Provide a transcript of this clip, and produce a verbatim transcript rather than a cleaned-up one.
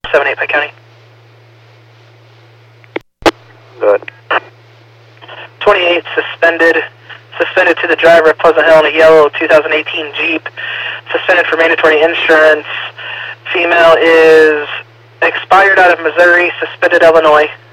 seven eight Pike County. Good. twenty-eight suspended. Suspended to the driver of Pleasant Hill in a yellow two thousand eighteen Jeep. Suspended for mandatory insurance. Female is expired out of Missouri, suspended Illinois.